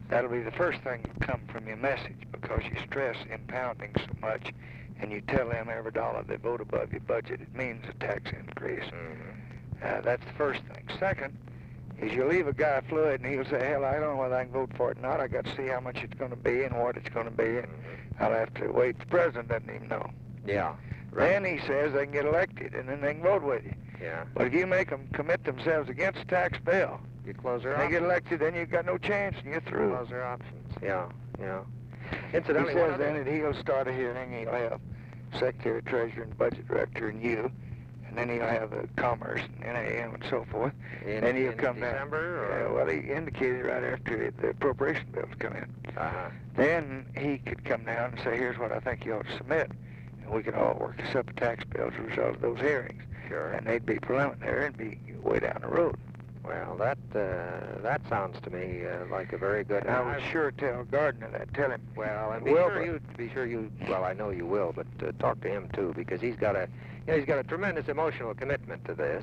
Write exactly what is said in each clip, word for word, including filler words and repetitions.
That'll be the first thing that come from your message, because you stress impounding so much, and you tell them every dollar they vote above your budget, it means a tax increase. Mm-hmm. Uh, that's the first thing. Second is you leave a guy fluid, and he'll say, hell, I don't know whether I can vote for it or not. I got to see how much it's going to be and what it's going to be, and Mm-hmm. I'll have to wait. The president doesn't even know. Yeah. Right. Then he says they can get elected, and then they can vote with you. Yeah. But if you make them commit themselves against the tax bill, You close their and they options. get elected, then you've got no chance, and you're through. Close their options. Yeah. Yeah. He Incidentally, one says other- then that he'll start a hearing. He'll have Secretary, Treasurer, and Budget Director, and you, and then he'll have the Commerce and N A M and so forth. in, then he'll in come December, down. or? Yeah, well, he indicated right after the appropriation bills come in. Uh-huh. Then he could come down and say, here's what I think you ought to submit. And we could all work us up a tax bill as a result of those hearings. Sure. And they'd be preliminary and be way down the road. Well, that uh, that sounds to me uh, like a very good. And I would sure tell Gardner that. Tell him. Well, and be Well, sure but- you be sure you. Well, I know you will, but uh, talk to him too, because he's got a, you know, he's got a tremendous emotional commitment to this,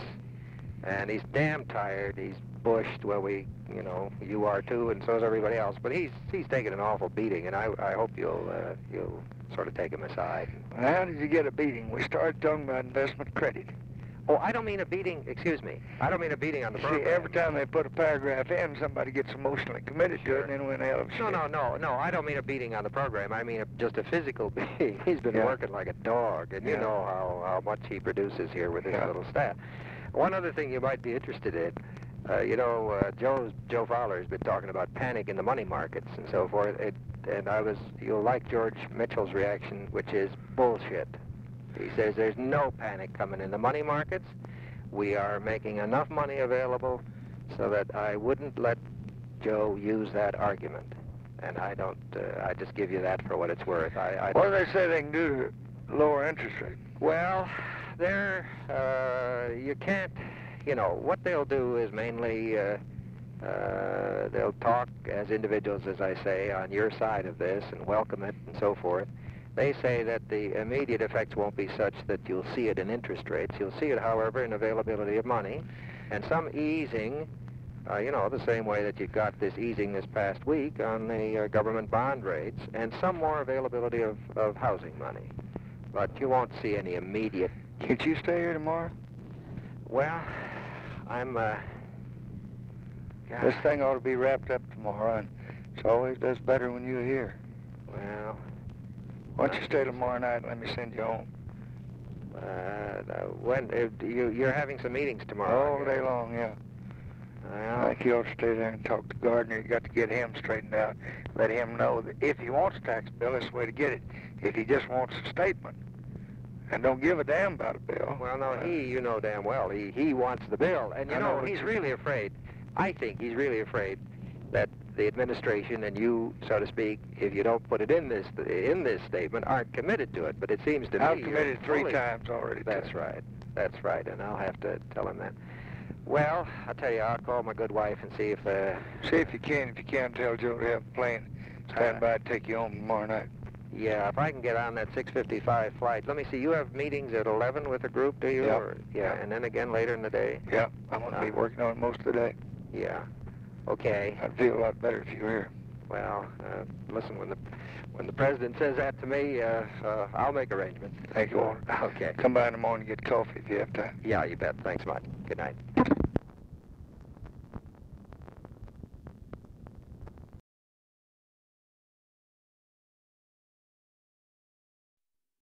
and he's damn tired. He's bushed. Well, we, you know, you are too, and so is everybody else. But he's he's taking an awful beating, and I I hope you'll uh, you'll sort of take him aside. Well, how did you get a beating? We started talking about investment credit. Oh, I don't mean a beating. Excuse me. I don't mean a beating on the See, program. every time they put a paragraph in, somebody gets emotionally committed to it, and then we're in hell of a No, shit. no, no, no. I don't mean a beating on the program. I mean a, just a physical beating. He's been Yeah. working like a dog, and you Yeah. know how, how much he produces here with his Yeah. little staff. One other thing you might be interested in, uh, you know, uh, Joe's, Joe Fowler's been talking about panic in the money markets and so forth, it, and I was, you'll like George Mitchell's reaction, which is bullshit. He says there's no panic coming in the money markets. We are making enough money available so that I wouldn't let Joe use that argument. And I don't, uh, I just give you that for what it's worth. I, I What do they say they can do to lower interest rate? Well, they're, uh, you can't, you know, what they'll do is mainly, uh, uh, they'll talk as individuals, as I say, on your side of this and welcome it and so forth. They say that the immediate effects won't be such that you'll see it in interest rates. You'll see it, however, in availability of money and some easing, uh, you know, the same way that you got this easing this past week on the uh, government bond rates, and some more availability of, of housing money. But you won't see any immediate. Can't you stay here tomorrow? Well, I'm, uh... God. This thing ought to be wrapped up tomorrow, and it always does better when you're here. Well... Why don't you stay tomorrow night and let me send you home? Uh, when, uh, you, you're having some meetings tomorrow. All day long, yeah. Well, I think you ought to stay there and talk to Gardner. You got to get him straightened out. Let him know that if he wants a tax bill, that's the way to get it. If he just wants a statement and don't give a damn about a bill. well, no, uh, he, you know damn well, he, he wants the bill. And, you I know, know, but he's you- really afraid. I think he's really afraid that the administration and you, so to speak, if you don't put it in this in this statement, aren't committed to it. But it seems to I've me committed you're three fully- times already. to That's it. right. That's right. And I'll have to tell him that. Well, I'll tell you, I'll call my good wife and see if... Uh, See if you can. If you can, tell Joe to have a plane stand Uh, by and take you home tomorrow night. yeah, if I can get on that six fifty-five flight. Let me see, you have meetings at eleven with a group, do you? Yeah. Or, yeah, Yeah. and then again later in the day? Yeah, I'm going to be Uh, working on it most of the day. Yeah. Okay. I'd feel a lot better if you were here. Well, uh, listen, when the when the president says that to me, uh, uh, I'll make arrangements. Thank you, Walter. Okay. Come by in the morning and get coffee if you have time. Yeah, you bet. Thanks much. Good night.